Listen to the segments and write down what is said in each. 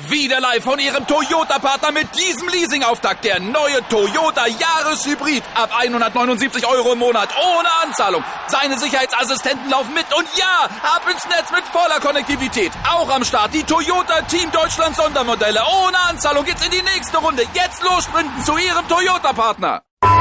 Wieder live von Ihrem Toyota-Partner mit diesem Leasing-Auftakt. Der neue Toyota Jahreshybrid. Ab 179 € im Monat. Ohne Anzahlung. Seine Sicherheitsassistenten laufen mit. Und ja, ab ins Netz mit voller Konnektivität. Auch am Start die Toyota Team Deutschland Sondermodelle. Ohne Anzahlung geht's in die nächste Runde. Jetzt los sprinten zu Ihrem Toyota-Partner.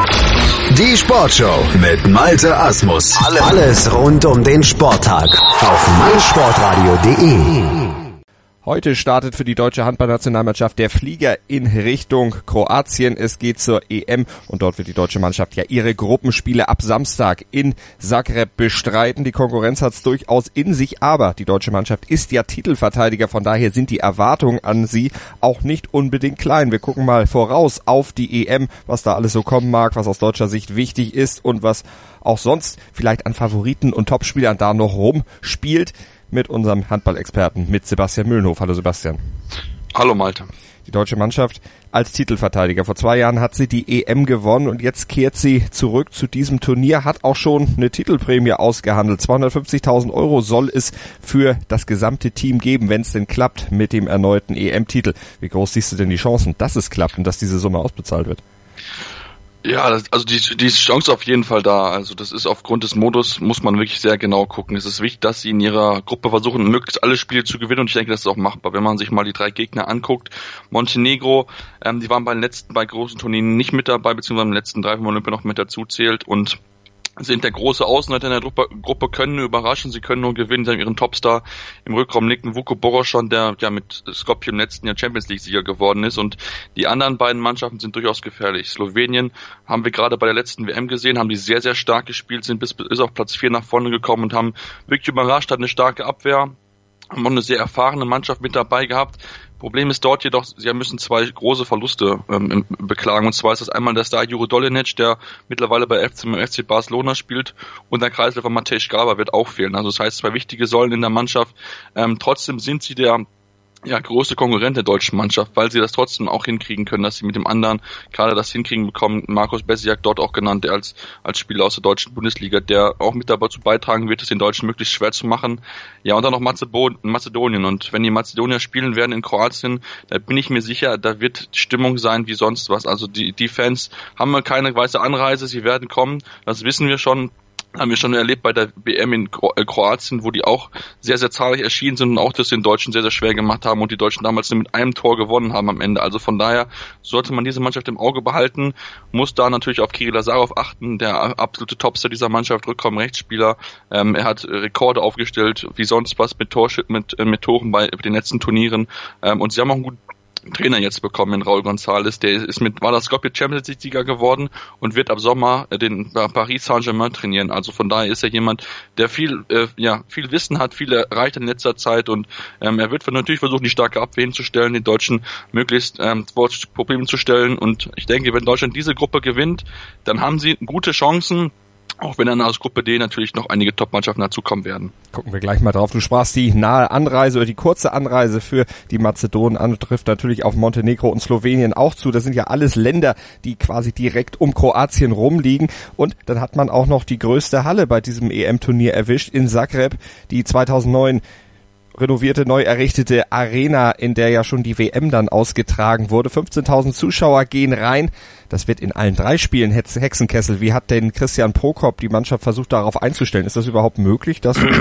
Die Sportshow mit Malte Asmus. Alles rund um den Sporttag auf meinsportradio.de. Heute startet für die deutsche Handballnationalmannschaft der Flieger in Richtung Kroatien. Es geht zur EM und dort wird die deutsche Mannschaft ja ihre Gruppenspiele ab Samstag in Zagreb bestreiten. Die Konkurrenz hat es durchaus in sich, aber die deutsche Mannschaft ist ja Titelverteidiger. Von daher sind die Erwartungen an sie auch nicht unbedingt klein. Wir gucken mal voraus auf die EM, was da alles so kommen mag, was aus deutscher Sicht wichtig ist und was auch sonst vielleicht an Favoriten und Topspielern da noch rumspielt. Mit unserem Handballexperten, mit Sebastian Mühlenhof. Hallo Sebastian. Hallo Malte. Die deutsche Mannschaft als Titelverteidiger. Vor 2 Jahren hat sie die EM gewonnen und jetzt kehrt sie zurück zu diesem Turnier, hat auch schon eine Titelprämie ausgehandelt. 250.000 € soll es für das gesamte Team geben, wenn es denn klappt mit dem erneuten EM-Titel. Wie groß siehst du denn die Chancen, dass es klappt und dass diese Summe ausbezahlt wird? Ja, also die Chance auf jeden Fall da. Also das ist aufgrund des Modus, muss man wirklich sehr genau gucken. Es ist wichtig, dass sie in ihrer Gruppe versuchen, möglichst alle Spiele zu gewinnen und ich denke, das ist auch machbar. Wenn man sich mal die 3 Gegner anguckt, Montenegro, die waren bei den letzten 2 großen Turnieren nicht mit dabei, beziehungsweise im letzten 3 von Olympia noch mit dazu zählt und sind der große Außenseiter in der Gruppe, können nur überraschen, sie können nur gewinnen, sie haben ihren Topstar im Rückraum Nicken, Vuko Boroschan, der ja mit Skopje im letzten Jahr Champions League Sieger geworden ist und die anderen beiden Mannschaften sind durchaus gefährlich. Slowenien haben wir gerade bei der letzten WM gesehen, haben die sehr, sehr stark gespielt, sind bis auf Platz 4 nach vorne gekommen und haben wirklich überrascht, hat eine starke Abwehr, haben auch eine sehr erfahrene Mannschaft mit dabei gehabt. Problem ist dort jedoch, sie müssen 2 große Verluste beklagen. Und zwar ist das einmal der Star Juro Dolinic, der mittlerweile bei FC Barcelona spielt, und der Kreisläufer Matej Graba wird auch fehlen. Also das heißt, 2 wichtige Säulen in der Mannschaft. Trotzdem sind sie der größte Konkurrent der deutschen Mannschaft, weil sie das trotzdem auch hinkriegen können, dass sie mit dem anderen gerade das hinkriegen bekommen. Markus Besiak dort auch genannt, der als Spieler aus der deutschen Bundesliga, der auch mit dazu beitragen wird, es den Deutschen möglichst schwer zu machen. Ja, und dann noch Mazedonien. Und wenn die Mazedonier spielen werden in Kroatien, da bin ich mir sicher, da wird die Stimmung sein wie sonst was. Also die Fans haben keine weiße Anreise, sie werden kommen, das wissen wir schon. Haben wir schon erlebt bei der WM in Kroatien, wo die auch sehr, sehr zahlreich erschienen sind und auch das den Deutschen sehr, sehr schwer gemacht haben und die Deutschen damals nur mit einem Tor gewonnen haben am Ende. Also von daher sollte man diese Mannschaft im Auge behalten, muss da natürlich auf Kirill Lazarov achten, der absolute Topstar dieser Mannschaft, Rückraum-Rechtsspieler. Er hat Rekorde aufgestellt, wie sonst was mit Toren bei den letzten Turnieren. Und sie haben auch einen guten Trainer jetzt bekommen in Raúl González, der war das Skopje Champions League Sieger geworden und wird ab Sommer den Paris Saint-Germain trainieren. Also von daher ist er jemand, der viel Wissen hat, viel erreicht in letzter Zeit und er wird natürlich versuchen, die starke Abwehr hinzustellen, den Deutschen möglichst vor Probleme zu stellen. Und ich denke, wenn Deutschland diese Gruppe gewinnt, dann haben sie gute Chancen. Auch wenn dann aus Gruppe D natürlich noch einige Top-Mannschaften dazukommen werden. Gucken wir gleich mal drauf. Du sprachst die nahe Anreise oder die kurze Anreise für die Mazedonen an, trifft natürlich auf Montenegro und Slowenien auch zu. Das sind ja alles Länder, die quasi direkt um Kroatien rumliegen. Und dann hat man auch noch die größte Halle bei diesem EM-Turnier erwischt in Zagreb, die 2009 renovierte, neu errichtete Arena, in der ja schon die WM dann ausgetragen wurde. 15.000 Zuschauer gehen rein. Das wird in allen 3 Spielen Hexenkessel. Wie hat denn Christian Prokop die Mannschaft versucht, darauf einzustellen? Ist das überhaupt möglich, das so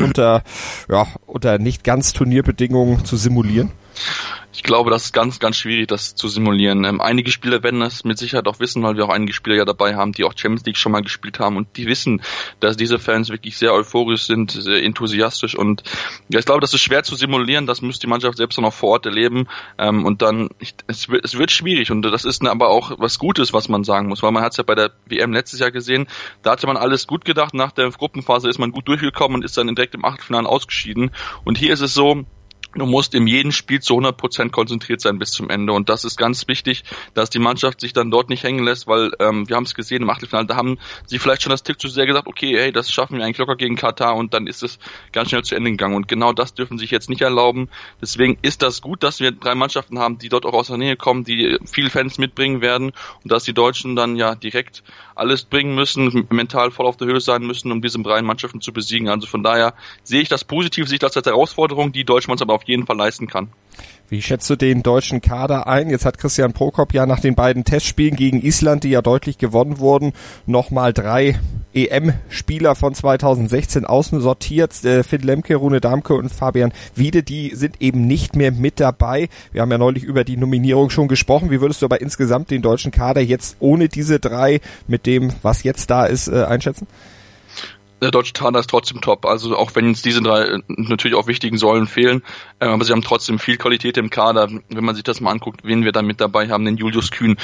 unter nicht ganz Turnierbedingungen zu simulieren? Ich glaube, das ist ganz, ganz schwierig, das zu simulieren. Einige Spieler werden das mit Sicherheit auch wissen, weil wir auch einige Spieler ja dabei haben, die auch Champions League schon mal gespielt haben und die wissen, dass diese Fans wirklich sehr euphorisch sind, sehr enthusiastisch und ja, ich glaube, das ist schwer zu simulieren, das müsste die Mannschaft selbst noch vor Ort erleben und dann, es wird schwierig und das ist aber auch was Gutes, was man sagen muss, weil man hat es ja bei der WM letztes Jahr gesehen, da hatte man alles gut gedacht, nach der Gruppenphase ist man gut durchgekommen und ist dann direkt im Achtelfinale ausgeschieden und hier ist es so, du musst in jedem Spiel zu 100% konzentriert sein bis zum Ende und das ist ganz wichtig, dass die Mannschaft sich dann dort nicht hängen lässt, weil wir haben es gesehen im Achtelfinale, da haben sie vielleicht schon das Tick zu sehr gesagt, okay, hey, das schaffen wir eigentlich locker gegen Katar und dann ist es ganz schnell zu Ende gegangen und genau das dürfen sie sich jetzt nicht erlauben. Deswegen ist das gut, dass wir 3 Mannschaften haben, die dort auch aus der Nähe kommen, die viele Fans mitbringen werden und dass die Deutschen dann ja direkt alles bringen müssen, mental voll auf der Höhe sein müssen, um diese 3 Mannschaften zu besiegen. Also von daher sehe ich das positiv, sehe ich das als Herausforderung, die Deutschland aber auf jeden Fall leisten kann. Wie schätzt du den deutschen Kader ein? Jetzt hat Christian Prokop ja nach den beiden Testspielen gegen Island, die ja deutlich gewonnen wurden, nochmal 3 EM-Spieler von 2016 aussortiert. Finn Lemke, Rune Damke und Fabian Wiede, die sind eben nicht mehr mit dabei. Wir haben ja neulich über die Nominierung schon gesprochen. Wie würdest du aber insgesamt den deutschen Kader jetzt ohne diese 3 mit dem, was jetzt da ist, einschätzen? Der deutsche Kader ist trotzdem top, also auch wenn jetzt diese 3 natürlich auch wichtigen Säulen fehlen, aber sie haben trotzdem viel Qualität im Kader. Wenn man sich das mal anguckt, wen wir da mit dabei haben, den Julius Kühn,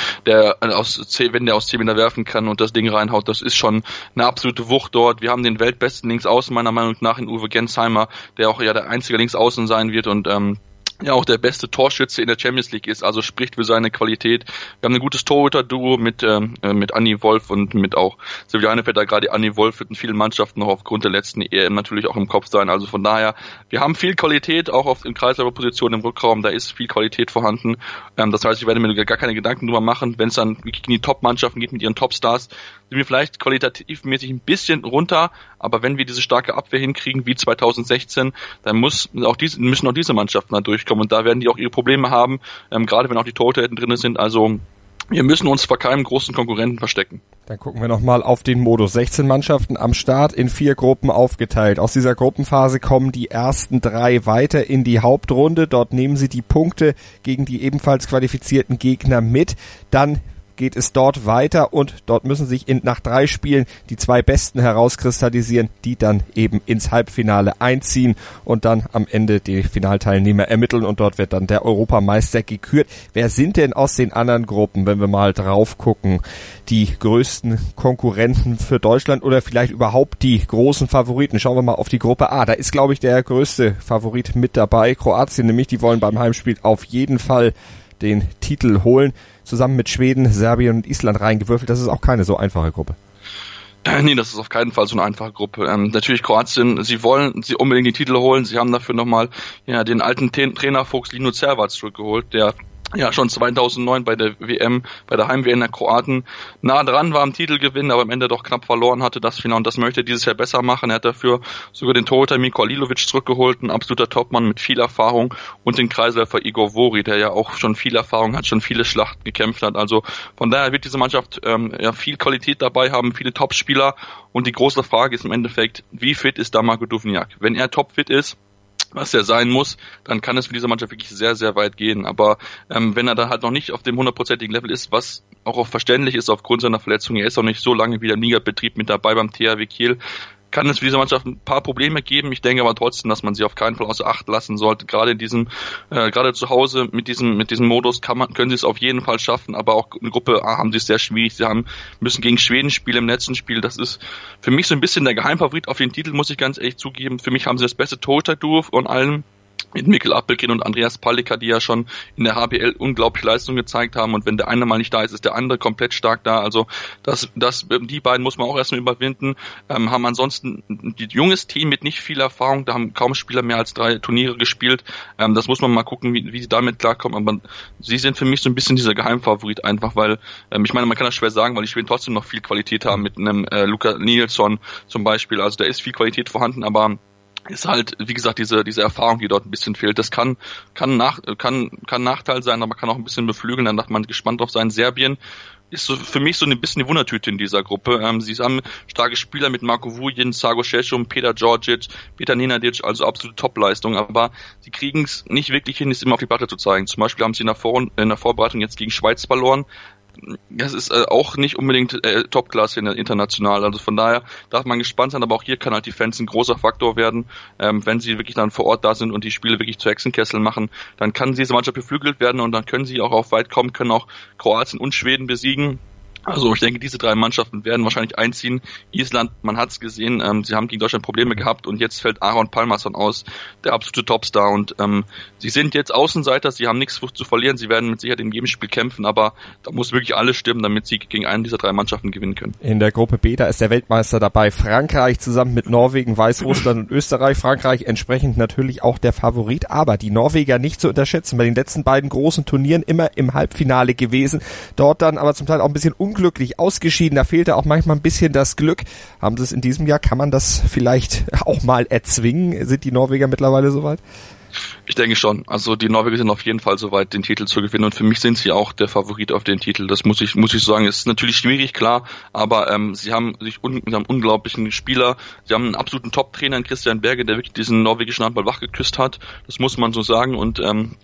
wenn der aus 10 Meter werfen kann und das Ding reinhaut, das ist schon eine absolute Wucht dort. Wir haben den weltbesten Linksaußen meiner Meinung nach in Uwe Gensheimer, der auch ja der einzige Linksaußen sein wird und ja auch der beste Torschütze in der Champions League ist, also spricht für seine Qualität. Wir haben ein gutes Torhüter-Duo mit Anni Wolf und mit auch Silvio Heinevetter. Gerade Anni Wolf wird in vielen Mannschaften noch aufgrund der letzten EM natürlich auch im Kopf sein. Also von daher, wir haben viel Qualität, auch in Kreisläuferposition im Rückraum, da ist viel Qualität vorhanden. Das heißt, ich werde mir gar keine Gedanken drüber machen, wenn es dann wirklich in die Top-Mannschaften geht mit ihren Top-Stars, sind wir vielleicht qualitativmäßig ein bisschen runter, aber wenn wir diese starke Abwehr hinkriegen wie 2016, dann müssen auch diese Mannschaften da durchkommen und da werden die auch ihre Probleme haben, gerade wenn auch die Torhüter drin sind. Also wir müssen uns vor keinem großen Konkurrenten verstecken. Dann gucken wir nochmal auf den Modus. 16 Mannschaften am Start, in 4 Gruppen aufgeteilt. Aus dieser Gruppenphase kommen die ersten 3 weiter in die Hauptrunde. Dort nehmen sie die Punkte gegen die ebenfalls qualifizierten Gegner mit. Dann geht es dort weiter und dort müssen sich nach 3 Spielen die 2 Besten herauskristallisieren, die dann eben ins Halbfinale einziehen und dann am Ende die Finalteilnehmer ermitteln und dort wird dann der Europameister gekürt. Wer sind denn aus den anderen Gruppen, wenn wir mal drauf gucken, die größten Konkurrenten für Deutschland oder vielleicht überhaupt die großen Favoriten? Schauen wir mal auf die Gruppe A. Da ist, glaube ich, der größte Favorit mit dabei. Kroatien nämlich, die wollen beim Heimspiel auf jeden Fall den Titel holen. Zusammen mit Schweden, Serbien und Island reingewürfelt. Das ist auch keine so einfache Gruppe. Nee, das ist auf keinen Fall so eine einfache Gruppe. Natürlich Kroatien, sie wollen unbedingt die Titel holen. Sie haben dafür nochmal den alten Trainerfuchs Lino Cervac zurückgeholt, der ja schon 2009 bei der WM, bei der Heim-WM der Kroaten nah dran war am Titelgewinn, aber am Ende doch knapp verloren hatte das Finale und das möchte er dieses Jahr besser machen. Er hat dafür sogar den Torhüter Miko Alilovic zurückgeholt, ein absoluter Topmann mit viel Erfahrung und den Kreisläufer Igor Vori, der ja auch schon viel Erfahrung hat, schon viele Schlachten gekämpft hat. Also von daher wird diese Mannschaft viel Qualität dabei haben, viele Topspieler und die große Frage ist im Endeffekt, wie fit ist da Marko Duvniak? Wenn er topfit ist, was er sein muss, dann kann es für diese Mannschaft wirklich sehr, sehr weit gehen. Aber wenn er da halt noch nicht auf dem 100%igen Level ist, was auch verständlich ist aufgrund seiner Verletzung, er ist auch nicht so lange wieder im Ligabetrieb mit dabei beim THW Kiel, kann es für diese Mannschaft ein paar Probleme geben. Ich denke aber trotzdem, dass man sie auf keinen Fall außer Acht lassen sollte. Gerade in diesem, gerade zu Hause mit diesem Modus können sie es auf jeden Fall schaffen. Aber auch in Gruppe A haben sie es sehr schwierig. Sie müssen gegen Schweden spielen im letzten Spiel. Das ist für mich so ein bisschen der Geheimfavorit auf den Titel, muss ich ganz ehrlich zugeben. Für mich haben sie das beste Torhüter-Duo von allen. Mit Mikkel Appelgren und Andreas Palika, die ja schon in der HBL unglaubliche Leistung gezeigt haben. Und wenn der eine mal nicht da ist, ist der andere komplett stark da. Also die beiden muss man auch erstmal überwinden. Haben ansonsten ein junges Team mit nicht viel Erfahrung. Da haben kaum Spieler mehr als 3 Turniere gespielt. Das muss man mal gucken, wie sie damit klarkommen. Aber sie sind für mich so ein bisschen dieser Geheimfavorit einfach, weil ich meine, man kann das schwer sagen, weil die Schweden trotzdem noch viel Qualität haben mit einem Luka Nilsson zum Beispiel. Also da ist viel Qualität vorhanden, aber ist halt, wie gesagt, diese Erfahrung, die dort ein bisschen fehlt. Das kann Nachteil sein, aber kann auch ein bisschen beflügeln. Dann darf man gespannt drauf sein. Serbien ist so für mich so ein bisschen die Wundertüte in dieser Gruppe. Sie haben starke Spieler mit Marko Vujin, Sago Šešum, Petar Djordjic, Petar Nenadic, also absolute Topleistung, aber sie kriegen es nicht wirklich hin, es immer auf die Platte zu zeigen. Zum Beispiel haben sie in der Vorbereitung jetzt gegen Schweiz verloren. Das ist auch nicht unbedingt Topklasse international, also von daher darf man gespannt sein, aber auch hier kann halt die Fans ein großer Faktor werden, wenn sie wirklich dann vor Ort da sind und die Spiele wirklich zu Hexenkessel machen, dann kann diese Mannschaft beflügelt werden und dann können sie auch auf weit kommen, können auch Kroatien und Schweden besiegen. Also ich denke, diese 3 Mannschaften werden wahrscheinlich einziehen. Island, man hat es gesehen, sie haben gegen Deutschland Probleme gehabt und jetzt fällt Aron Pálmarsson aus, der absolute Topstar und sie sind jetzt Außenseiter, sie haben nichts zu verlieren, sie werden mit Sicherheit in jedem Spiel kämpfen, aber da muss wirklich alles stimmen, damit sie gegen einen dieser 3 Mannschaften gewinnen können. In der Gruppe B, da ist der Weltmeister dabei, Frankreich zusammen mit Norwegen, Weißrussland und Österreich. Frankreich entsprechend natürlich auch der Favorit, aber die Norweger nicht zu unterschätzen, bei den letzten beiden großen Turnieren immer im Halbfinale gewesen, dort dann aber zum Teil auch ein bisschen unglücklich ausgeschieden, da fehlte auch manchmal ein bisschen das Glück. Haben sie es in diesem Jahr, kann man das vielleicht auch mal erzwingen? Sind die Norweger mittlerweile soweit? Ich denke schon. Also die Norweger sind auf jeden Fall soweit, den Titel zu gewinnen und für mich sind sie auch der Favorit auf den Titel. Das muss ich sagen. Es ist natürlich schwierig, klar, aber sie haben unglaublichen Spieler. Sie haben einen absoluten Top-Trainer in Christian Berge, der wirklich diesen norwegischen Handball wachgeküsst hat. Das muss man so sagen und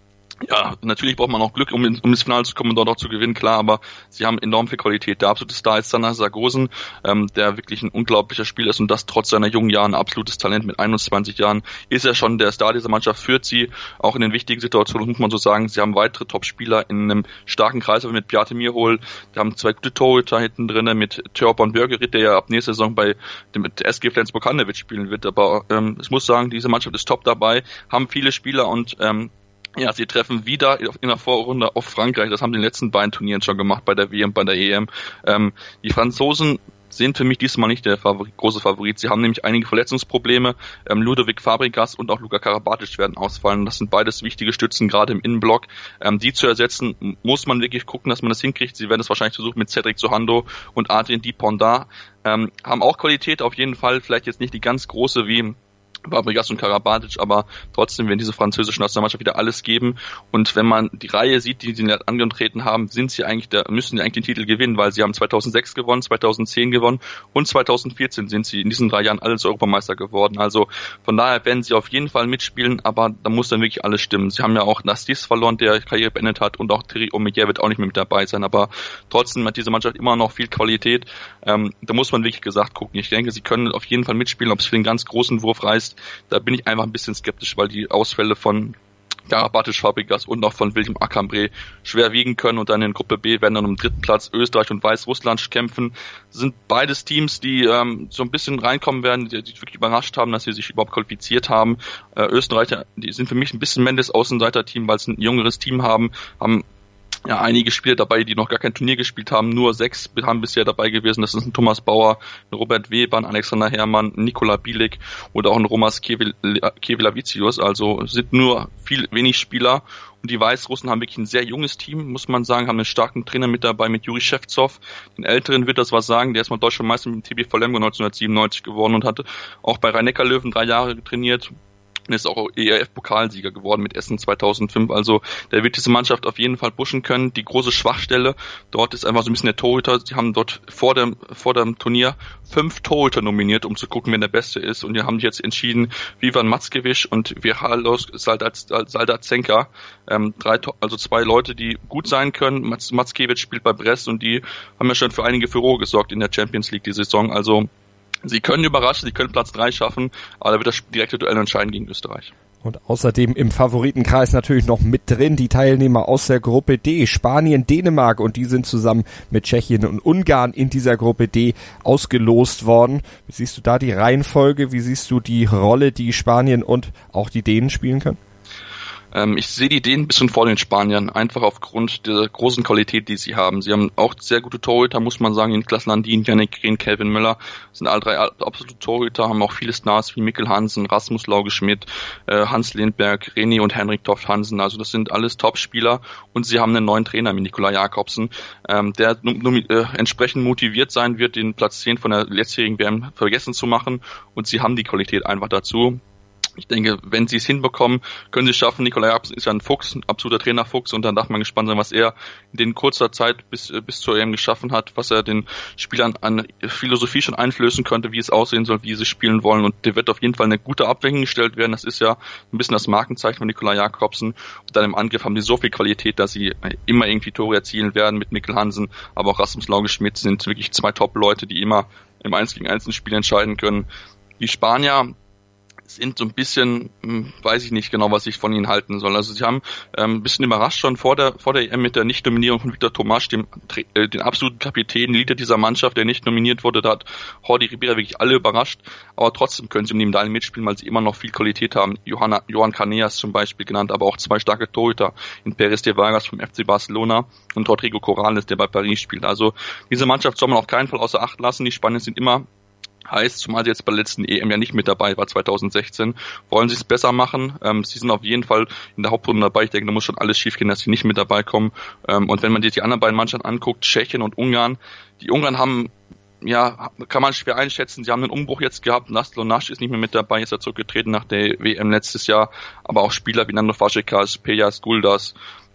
ja, natürlich braucht man auch Glück, um ins Finale zu kommen und dort auch zu gewinnen, klar, aber sie haben enorm viel Qualität. Der absolute Star ist Sanna Sargosen, der wirklich ein unglaublicher Spieler ist und das trotz seiner jungen Jahren, ein absolutes Talent. Mit 21 Jahren ist er schon der Star dieser Mannschaft, führt sie auch in den wichtigen Situationen, muss man so sagen. Sie haben weitere Top-Spieler in einem starken Kreis, aber mit Bjarte Mierhol, wir haben 2 gute Torhüter hinten drin, mit Törborn Börgerit, der ja ab nächster Saison bei dem SG Flensburg-Handewitt spielen wird, aber ich muss sagen, diese Mannschaft ist top dabei, haben viele Spieler und ja, sie treffen wieder in der Vorrunde auf Frankreich. Das haben die letzten beiden Turnieren schon gemacht, bei der WM, bei der EM. Die Franzosen sind für mich diesmal nicht der große Favorit. Sie haben nämlich einige Verletzungsprobleme. Ludovic Fabregas und auch Luka Karabatic werden ausfallen. Das sind beides wichtige Stützen, gerade im Innenblock. Die zu ersetzen, muss man wirklich gucken, dass man das hinkriegt. Sie werden es wahrscheinlich versuchen mit Cedric Sohando und Adrien Dupont-Dard. Haben auch Qualität auf jeden Fall. Vielleicht jetzt nicht die ganz große wie Fabregas und Karabatic, aber trotzdem werden diese französischen Nationalmannschaft wieder alles geben. Und wenn man die Reihe sieht, die sie angetreten haben, müssen sie eigentlich den Titel gewinnen, weil sie haben 2006 gewonnen, 2010 gewonnen und 2014 sind sie in diesen 3 Jahren alles Europameister geworden. Also von daher werden sie auf jeden Fall mitspielen, aber da muss dann wirklich alles stimmen. Sie haben ja auch Nastis verloren, der Karriere beendet hat, und auch Thierry Omeyer wird auch nicht mehr mit dabei sein, aber trotzdem hat diese Mannschaft immer noch viel Qualität. Da muss man wirklich gesagt gucken. Ich denke, sie können auf jeden Fall mitspielen, ob es für den ganz großen Wurf reißt. Da bin ich einfach ein bisschen skeptisch, weil die Ausfälle von Karabatic, Fabregas und auch von William Akambre schwer wiegen können und dann in Gruppe B werden dann um den 3. Platz Österreich und Weißrussland kämpfen. Das sind beides Teams, die so ein bisschen reinkommen werden, die wirklich überrascht haben, dass sie sich überhaupt qualifiziert haben. Österreicher, die sind für mich ein bisschen Mendes Außenseiter-Team, weil sie ein jüngeres Team haben ja einige Spieler dabei, die noch gar kein Turnier gespielt haben. Nur 6 haben bisher dabei gewesen. Das sind ein Thomas Bauer, ein Robert Weber, ein Alexander Herrmann, ein Nikola Bielik oder auch ein Romas Kevilavicius. Also sind nur wenig Spieler. Und die Weißrussen haben wirklich ein sehr junges Team, muss man sagen, haben einen starken Trainer mit dabei, mit Juri Schewtsov. Den Älteren wird das was sagen, der ist mal deutscher Meister mit dem TBV Lemgo 1997 geworden und hatte auch bei Rhein-Neckar-Löwen 3 Jahre trainiert. Ist auch ERF-Pokalsieger geworden mit Essen 2005, also der wird diese Mannschaft auf jeden Fall pushen können. Die große Schwachstelle dort ist einfach so ein bisschen der Torhüter. Sie haben dort vor dem Turnier 5 Torhüter nominiert, um zu gucken, wer der Beste ist, und die haben sich jetzt entschieden, Vivan Mackiewicz und Vihalos Saldazenka, 2 Leute, die gut sein können. Mackiewicz spielt bei Brest und die haben ja schon für einige Furore gesorgt in der Champions League die Saison, also sie können überraschen, sie können Platz 3 schaffen, aber da wird das direkte Duell entscheiden gegen Österreich. Und außerdem im Favoritenkreis natürlich noch mit drin die Teilnehmer aus der Gruppe D, Spanien, Dänemark, und die sind zusammen mit Tschechien und Ungarn in dieser Gruppe D ausgelost worden. Wie siehst du da die Reihenfolge? Wie siehst du die Rolle, die Spanien und auch die Dänen spielen können? Ich sehe die Dänen ein bisschen vor den Spaniern, einfach aufgrund der großen Qualität, die sie haben. Sie haben auch sehr gute Torhüter, muss man sagen, Niklas Landin, Yannick Green, Kelvin Müller, sind alle 3 absolute Torhüter, haben auch viele Stars wie Mikkel Hansen, Rasmus Lauge-Schmidt, Hans Lindberg, René und Henrik Toft Hansen, also das sind alles Top-Spieler, und sie haben einen neuen Trainer mit Nikolai Jakobsen, der entsprechend motiviert sein wird, den Platz 10 von der letztjährigen WM vergessen zu machen, und sie haben die Qualität einfach dazu. Ich denke, wenn sie es hinbekommen, können sie es schaffen. Nikolai Jakobsen ist ja ein Fuchs, ein absoluter Trainerfuchs, und dann darf man gespannt sein, was er in den kurzer Zeit bis zur EM geschaffen hat, was er den Spielern an Philosophie schon einflößen könnte, wie es aussehen soll, wie sie spielen wollen, und der wird auf jeden Fall eine gute Abwägung gestellt werden. Das ist ja ein bisschen das Markenzeichen von Nikolai Jakobsen. Und dann im Angriff haben die so viel Qualität, dass sie immer irgendwie Tore erzielen werden mit Mikkel Hansen, aber auch Rasmus Lauge-Schmidt sind wirklich 2 Top-Leute, die immer im 1-gegen-1 Spiel entscheiden können. Die Spanier sind so ein bisschen, weiß ich nicht genau, was ich von ihnen halten soll. Also sie haben ein bisschen überrascht schon vor der EM mit der Nicht-Nominierung von Victor Tomasch, den absoluten Kapitän, Leader dieser Mannschaft, der nicht nominiert wurde. Da hat Jordi Ribera wirklich alle überrascht, aber trotzdem können sie um die Medaillen mitspielen, weil sie immer noch viel Qualität haben. Johan Caneas zum Beispiel genannt, aber auch 2 starke Torhüter in Pérez de Vargas vom FC Barcelona und Rodrigo Corrales, der bei Paris spielt. Also diese Mannschaft soll man auf keinen Fall außer Acht lassen. Die Spanier sind immer heiß, zumal sie jetzt bei der letzten EM ja nicht mit dabei war, 2016. Wollen sie es besser machen? Sie sind auf jeden Fall in der Hauptrunde dabei. Ich denke, da muss schon alles schief gehen, dass sie nicht mit dabei kommen. Und wenn man sich die anderen beiden Mannschaften anguckt, Tschechien und Ungarn, die Ungarn haben kann man schwer einschätzen. Sie haben einen Umbruch jetzt gehabt. Laszlo Nasch ist nicht mehr mit dabei, ist er zurückgetreten nach der WM letztes Jahr. Aber auch Spieler wie Nando Fazekas, Pejas Guldas,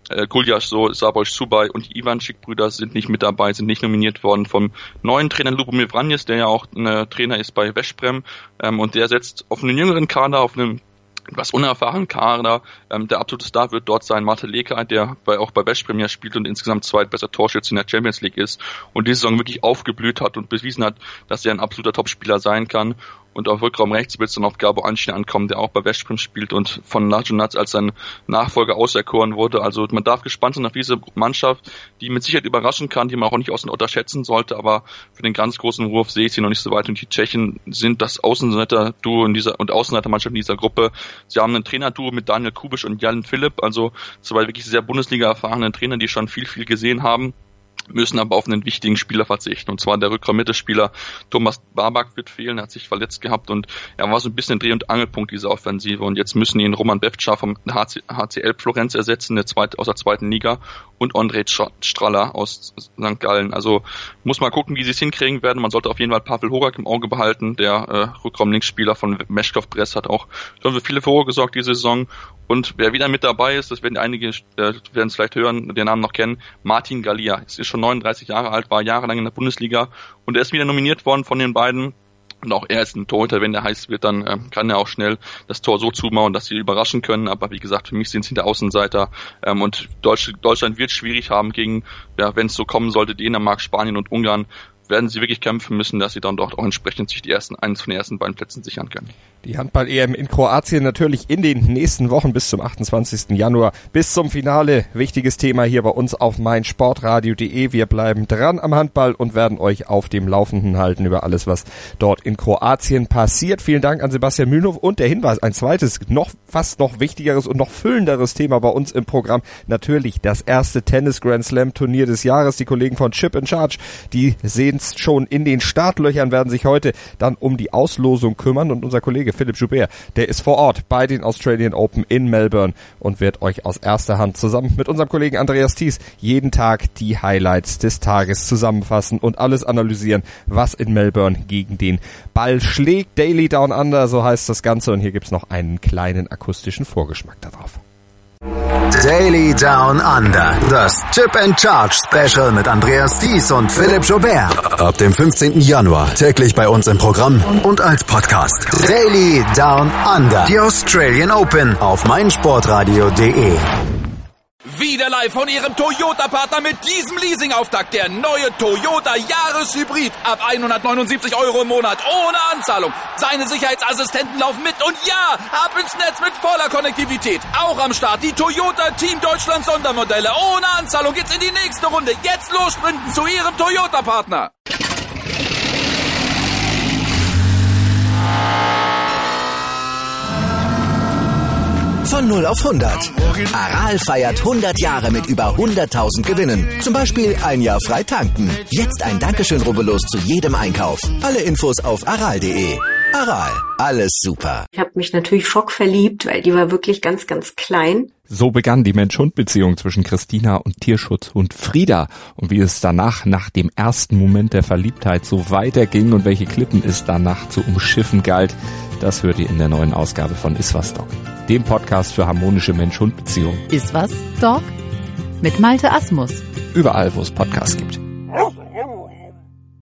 Saboj Subaj und die Ivančík-Brüder sind nicht mit dabei, sind nicht nominiert worden vom neuen Trainer Lubomir Vranjes, der ja auch Trainer ist bei Veszprem. Und der setzt auf einen jüngeren Kader, auf einen etwas unerfahrenen Kader. Der absolute Star wird dort sein Mate Leka, der auch bei Veszprem ja spielt und insgesamt zweitbester Torschütze in der Champions League ist und diese Saison wirklich aufgeblüht hat und bewiesen hat, dass er ein absoluter Topspieler sein kann. Und auf Rückraum rechts wird es dann auf Gabo Anschin ankommen, der auch bei Veszprem spielt und von László Nač als sein Nachfolger auserkoren wurde. Also man darf gespannt sein auf diese Mannschaft, die mit Sicherheit überraschen kann, die man auch nicht unterschätzen sollte, aber für den ganz großen Wurf sehe ich sie noch nicht so weit. Und die Tschechen sind das Außenseiter-Duo und Außenseitermannschaft in dieser Gruppe. Sie haben ein Trainerduo mit Daniel Kubisch und Jan Philipp, also zwei wirklich sehr Bundesliga-erfahrene Trainer, die schon viel gesehen haben, müssen aber auf einen wichtigen Spieler verzichten. Und zwar der Rückraum-Mittelspieler Thomas Babak wird fehlen, er hat sich verletzt gehabt und er war so ein bisschen Dreh- und Angelpunkt dieser Offensive. Und jetzt müssen ihn Roman Bevča vom HCL Florenz ersetzen, aus der zweiten Liga, und Ondrej Strala aus St. Gallen. Also muss mal gucken, wie sie es hinkriegen werden. Man sollte auf jeden Fall Pavel Horak im Auge behalten. Der Rückraum-Linksspieler von Meškov Brest hat auch schon für viele Furore gesorgt diese Saison. Und wer wieder mit dabei ist, das werden einige, werden es vielleicht hören, den Namen noch kennen, Martin Galia. Er ist schon 39 Jahre alt, war jahrelang in der Bundesliga und er ist wieder nominiert worden von den beiden. Und auch er ist ein Torhüter, wenn der heiß wird, dann kann er auch schnell das Tor so zumauern, dass sie überraschen können. Aber wie gesagt, für mich sind sie der Außenseiter. Und Deutschland wird schwierig haben gegen, wenn es so kommen sollte, Dänemark, Spanien und Ungarn, werden sie wirklich kämpfen müssen, dass sie dann dort auch entsprechend sich eines von den ersten beiden Plätzen sichern können. Die Handball-EM in Kroatien natürlich in den nächsten Wochen bis zum 28. Januar, bis zum Finale. Wichtiges Thema hier bei uns auf meinsportradio.de. Wir bleiben dran am Handball und werden euch auf dem Laufenden halten über alles, was dort in Kroatien passiert. Vielen Dank an Sebastian Mühlenhof und der Hinweis, ein zweites, fast noch wichtigeres und noch füllenderes Thema bei uns im Programm. Natürlich das erste Tennis-Grand-Slam-Turnier des Jahres. Die Kollegen von Chip in Charge, die sehen es schon in den Startlöchern, werden sich heute dann um die Auslosung kümmern und unser Kollege Philipp Joubert, der ist vor Ort bei den Australian Open in Melbourne und wird euch aus erster Hand zusammen mit unserem Kollegen Andreas Thies jeden Tag die Highlights des Tages zusammenfassen und alles analysieren, was in Melbourne gegen den Ball schlägt. Daily Down Under, so heißt das Ganze, und hier gibt's noch einen kleinen akustischen Vorgeschmack darauf. Daily Down Under, das Chip and Charge Special mit Andreas Thies und Philipp Joubert. Ab dem 15. Januar täglich bei uns im Programm und als Podcast. Daily Down Under, die Australian Open auf meinsportradio.de. Wieder live von Ihrem Toyota-Partner mit diesem Leasing-Auftakt. Der neue Toyota Jahreshybrid. Ab 179 € im Monat. Ohne Anzahlung. Seine Sicherheitsassistenten laufen mit. Und ja, ab ins Netz mit voller Konnektivität. Auch am Start die Toyota Team Deutschland Sondermodelle. Ohne Anzahlung geht's in die nächste Runde. Jetzt los sprinten zu Ihrem Toyota-Partner. Von 0 auf 100. Aral feiert 100 Jahre mit über 100.000 Gewinnen. Zum Beispiel ein Jahr frei tanken. Jetzt ein Dankeschön, rubbellos zu jedem Einkauf. Alle Infos auf aral.de. Aral, alles super. Ich habe mich natürlich schockverliebt, weil die war wirklich ganz, ganz klein. So begann die Mensch-Hund-Beziehung zwischen Christina und Tierschutzhund Frieda. Und wie es danach, nach dem ersten Moment der Verliebtheit, so weiterging und welche Klippen es danach zu umschiffen galt, das hört ihr in der neuen Ausgabe von Iswas Dog, dem Podcast für harmonische Mensch-Hund-Beziehungen. Iswas Dog? Mit Malte Asmus. Überall, wo es Podcasts gibt.